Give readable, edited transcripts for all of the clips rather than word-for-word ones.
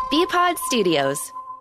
BPod Studios.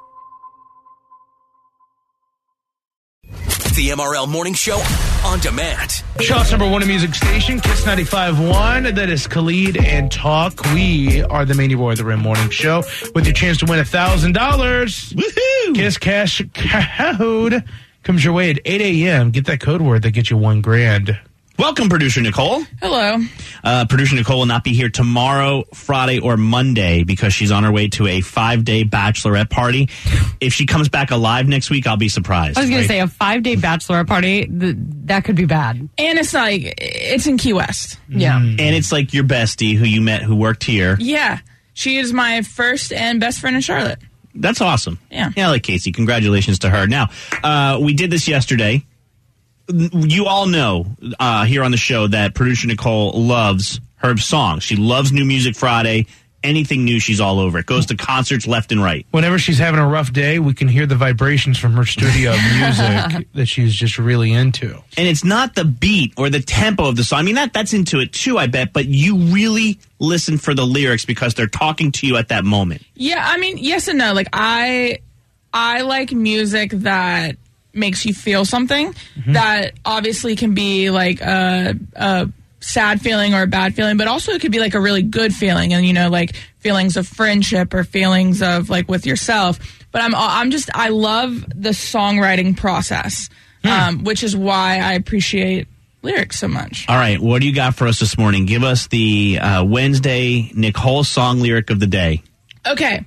The MRL Morning Show on demand. Shaw's number one music station, Kiss 95.1. That is Khalid and Talk. We are the Mania Boy of the Rim Morning Show with your chance to win $1,000. Woohoo! Kiss Cash code comes your way at 8 a.m. Get that code word that gets you $1,000. Welcome, Producer Nicole. Hello. Producer Nicole will not be here tomorrow, Friday, or Monday because she's on her way to a 5-day bachelorette party. If she comes back alive next week, I'll be surprised. I was going to say a 5-day bachelorette party, that could be bad. And it's in Key West. Yeah. And it's like your bestie who you met who worked here. Yeah. She is my first and best friend in Charlotte. That's awesome. Yeah. Yeah, I like Casey. Congratulations to her. Now, we did this yesterday. You all know here on the show that Producer Nicole loves her songs. She loves New Music Friday. Anything new, she's all over it. Goes to concerts left and right. Whenever she's having a rough day, we can hear the vibrations from her studio of music that she's just really into. And it's not the beat or the tempo of the song. I mean, that's into it too, I bet. But you really listen for the lyrics because they're talking to you at that moment. Yeah, I mean, yes and no. Like, I like music that makes you feel something that obviously can be like a sad feeling or a bad feeling, but also it could be like a really good feeling, and like feelings of friendship or feelings of like with yourself. But I love the songwriting process, which is why I appreciate lyrics so much. All right, what do you got for us this morning? Give us the Wednesday Nicole song lyric of the day. Okay.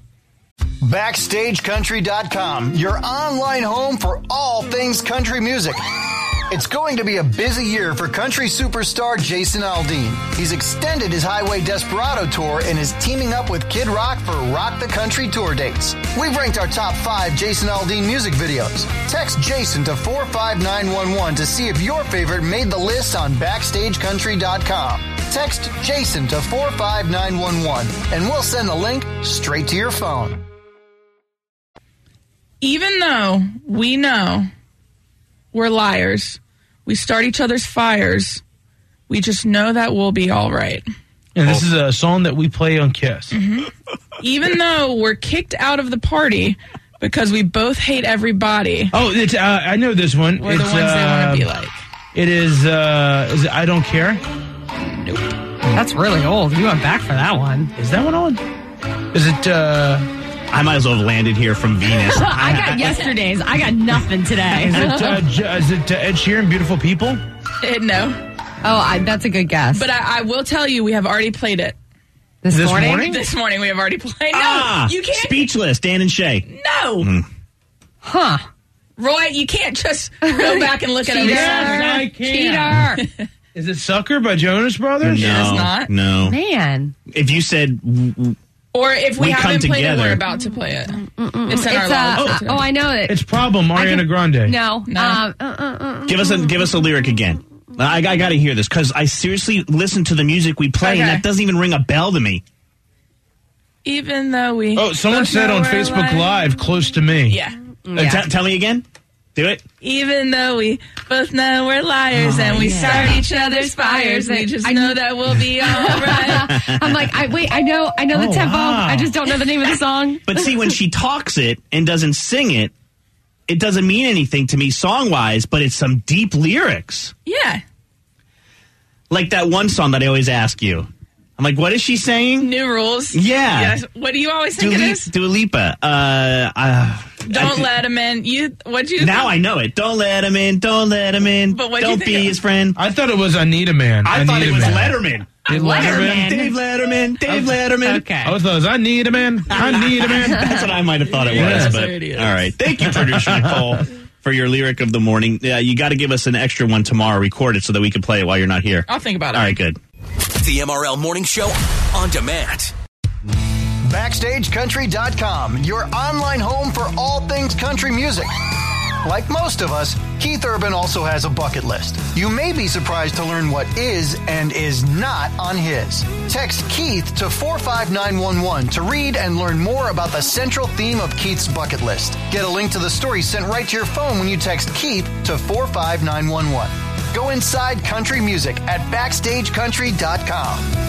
BackstageCountry.com, your online home for all things country music. It's going to be a busy year for country superstar Jason Aldean. He's extended his Highway Desperado tour and is teaming up with Kid Rock for Rock the Country tour dates. We've ranked our top 5 Jason Aldean music videos. Text Jason to 45911 to see if your favorite made the list on BackstageCountry.com. Text Jason to 45911 and we'll send the link straight to your phone. Even though we know we're liars, we start each other's fires, we just know that we'll be all right. And this is a song that we play on Kiss. Even though we're kicked out of the party because we both hate everybody. Oh, it's I know this one. We're the ones they want to be like. It is it I Don't Care? Nope. That's really old. You went back for that one. Is that one on? Is it I might as well have landed here from Venus. I got yesterday's. I got nothing today. Is it Ed Sheeran, Beautiful People? No. Oh, that's a good guess. But I will tell you, we have already played it. This morning? This morning we have already played. No, you can't. Speechless, Dan and Shay. No. Huh. Roy, you can't just go back and look at every song. I can. Cheater. Is it Sucker by Jonas Brothers? No, It's not. No. Man. If you said... Or if we come haven't played it, together. we're about to play it. It's in our log. I know it. It's Problem, Ariana Grande. No. Give us a lyric again. I got to hear this because I seriously listen to the music we play and that doesn't even ring a bell to me. Even though we... Oh, someone said on Facebook Live, close to me. Yeah. Tell me again. Do it. Even though we both know we're liars and we start each other's fires, we just know that we'll be all right. I'm like, I know the tempo. Wow. I just don't know the name of the song. But see, when she talks it and doesn't sing it, it doesn't mean anything to me song-wise, but it's some deep lyrics. Yeah. Like that one song that I always ask you. I'm like, what is she saying? New Rules. Yeah. Yes. What do you always think it is? Dua Lipa. Don't let him in. What'd you Now think? I know it. Don't let him in. Don't let him in. But what'd you Don't think be it his friend. I thought it was I Need a Man. I thought Need it a was Man. Letterman. Letterman. Dave Letterman. Dave Letterman. Okay. I thought it was I Need a Man. I Need a Man. That's what I might have thought it was. Yes, But, it is. all right. Thank you, Producer Nicole, for your lyric of the morning. Yeah, you got to give us an extra one tomorrow, record it so that we can play it while you're not here. I'll think about it. All right, good. The MRL Morning Show on demand. BackstageCountry.com, your online home for all things country music. Like most of us, Keith Urban also has a bucket list. You may be surprised to learn what is and is not on his. Text Keith to 45911 to read and learn more about the central theme of Keith's bucket list. Get a link to the story sent right to your phone when you text Keith to 45911. Go inside country music at BackstageCountry.com.